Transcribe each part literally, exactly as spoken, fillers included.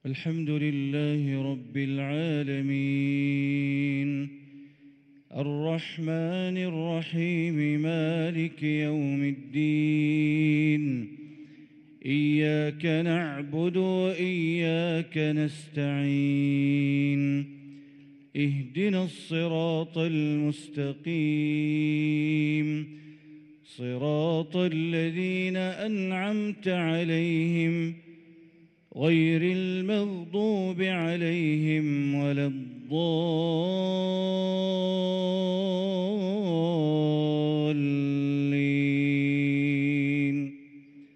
الحمد لله رب العالمين الرحمن الرحيم مالك يوم الدين إياك نعبد وإياك نستعين اهدنا الصراط المستقيم صراط الذين أنعمت عليهم غير المغضوب عليهم ولا الضالين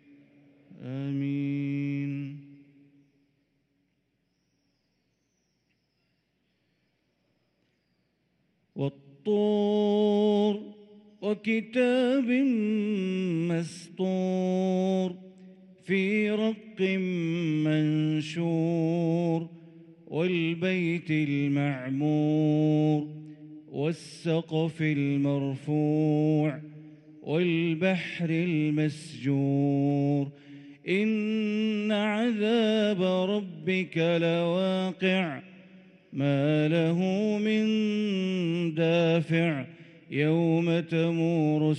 آمين. والطور وكتاب مسطور في رق منشور والبيت المعمور والسقف المرفوع والبحر المسجور إن عذاب ربك لواقع ما له من دافع يوم تمور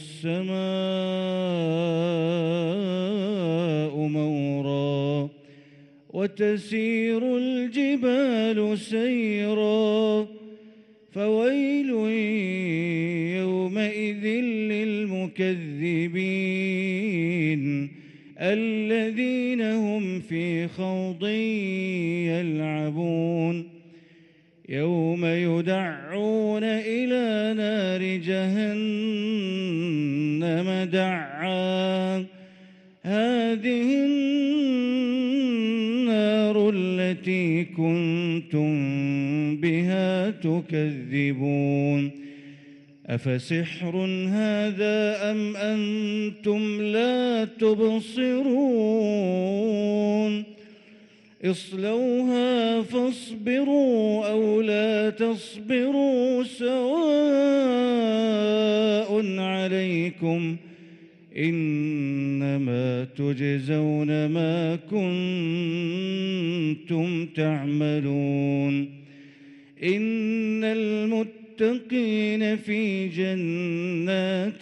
السماء مورا وتسير الجبال سيرا فويل يومئذ للمكذبين الذين هم في خوض يلعبون يوم يدعون إلى نار جهنم دعا هذه النار التي كنتم بها تكذبون أفسحر هذا أم أنتم لا تبصرون اصلوها فاصبروا أو لا تصبروا سواء عليكم إنما تجزون ما كنتم تعملون إن المتقين في جنات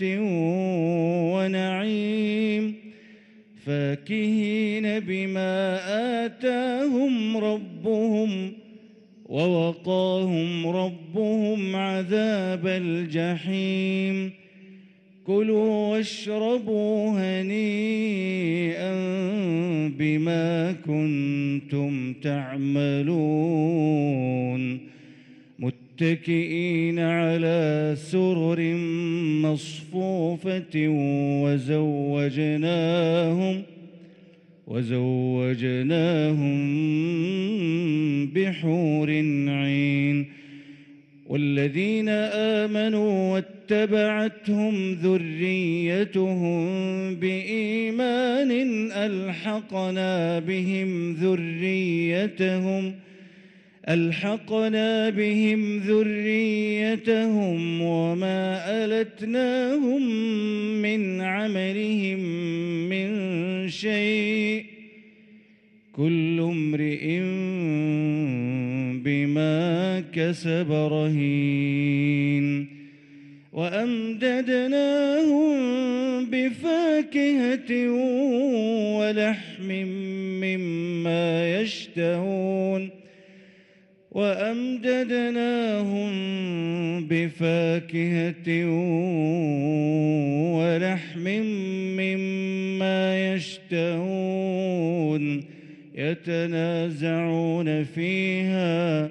ونعيم فاكهين بما آتاهم ربهم ووقاهم ربهم عذاب الجحيم كلوا واشربوا هنيئا بما كنتم تعملون متكئين على سرر مصفوفة وزوجناهم وزوجناهم بحور عين والذين آمنوا واتبعتهم ذريتهم بإيمان ألحقنا بهم ذريتهم ألحقنا بهم ذريتهم وما ألتناهم من عملهم من شيء كل امرئ بما كسب رهين وأمددناهم بفاكهة ولحم مما يشتهون وأمددناهم بفاكهة ولحم مما يشتهون يتنازعون فيها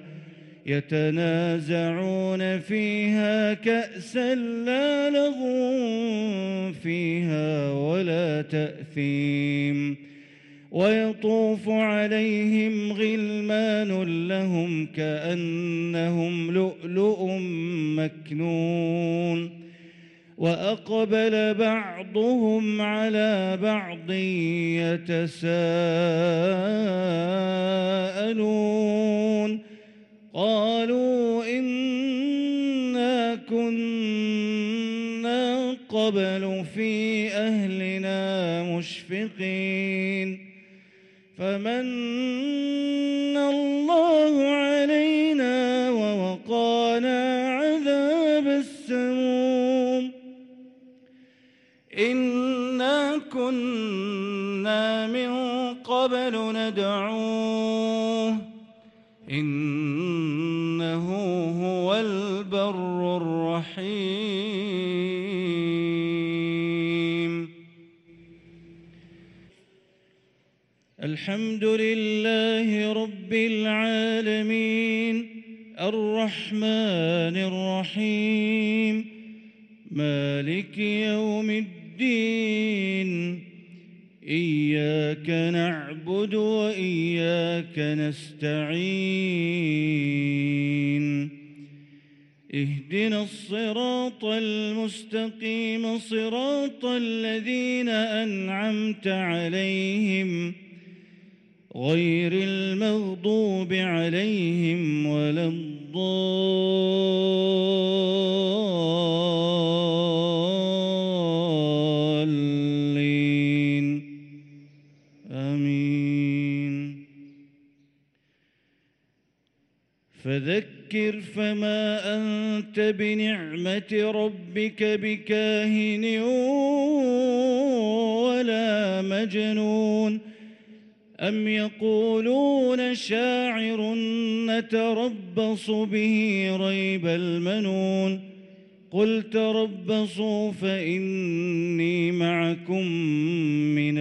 يتنازعون فيها كأسا لا لغو فيها ولا تأثيم ويطوف عليهم غلمان لهم كأنهم لؤلؤ مكنون وأقبل بعضهم على بعض يتساءلون قالوا إنا كنا قبل في أهلنا مشفقين فمن الله علينا ووقانا عذاب السموم. إنا كنا من قبل ندعوه إنه هو البر الرحيم. الحمد لله رب العالمين الرحمن الرحيم مالك يوم الدين. إياك نعبد وإياك نستعين. اهدنا الصراط المستقيم صراط الذين أنعمت عليهم غير المغضوب عليهم ولا الضالين آمين. فذكر فما أنت بنعمة ربك بكاهن ولا مجنون. أم يقولون شاعر نتربص به ريب المنون. قل تربصوا فإني معكم من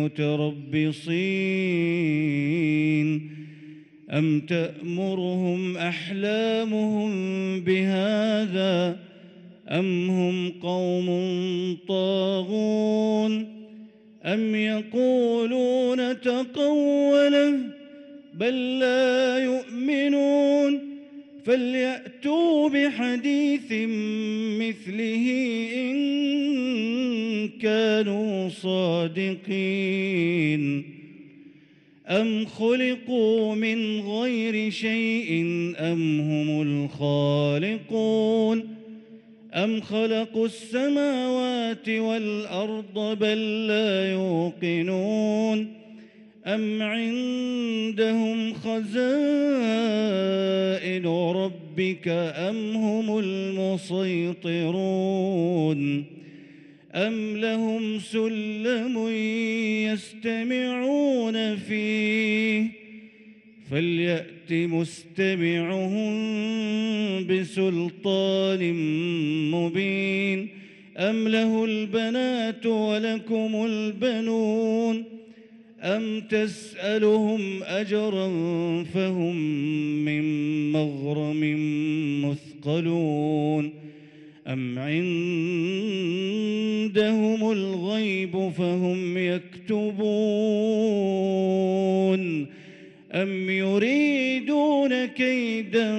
المتربصين. أم تأمرهم أحلامهم بهذا أم هم قوم طاغون. أم يقولون تقوله بل لا يؤمنون. فليأتوا بحديث مثله إن كانوا صادقين. أم خلقوا من غير شيء أم هم الخالقون. أم خلقوا السماوات والأرض بل لا يوقنون. أم عندهم خزائن ربك أم هم المسيطرون. أم لهم سلم يستمعون فيه فليأت مستمعهم بسلطان مبين. أم له البنات ولكم البنون. أم تسألهم أجرا فهم من مغرم مثقلون. أم عندهم الغيب فهم يكتبون. أم يريدون كيدا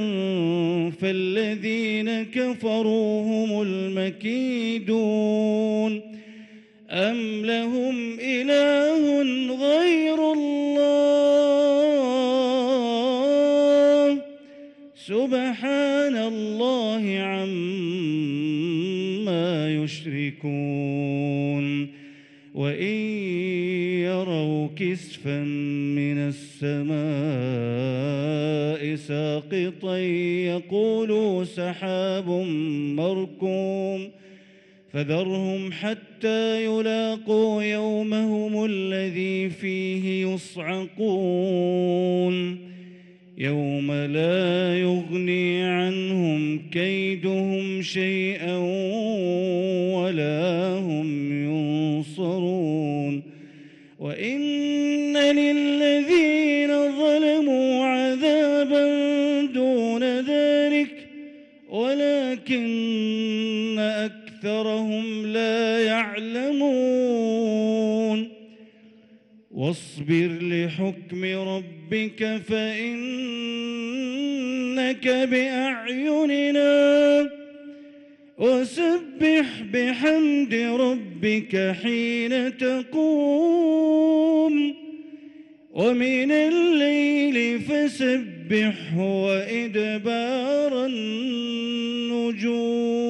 فالذين كفروا هم المكيدون. أم لهم إله غير الله سبحان الله عما يشركون. وإن يروا كسفا من السماء ساقطا يقولوا سحاب مركوم. فذرهم حتى يلاقوا يومهم الذي فيه يصعقون. يوم لا يغني عنهم كيدهم شيئا ولا هم ينصرون. وإن للذين ظلموا عذابا دون ذلك ولكن أكثرهم لا يعلمون. واصبر لحكم ربك فإنك بأعيننا وسبح بحمد ربك حين تقوم ومن الليل فسبحه وإدبار النجوم.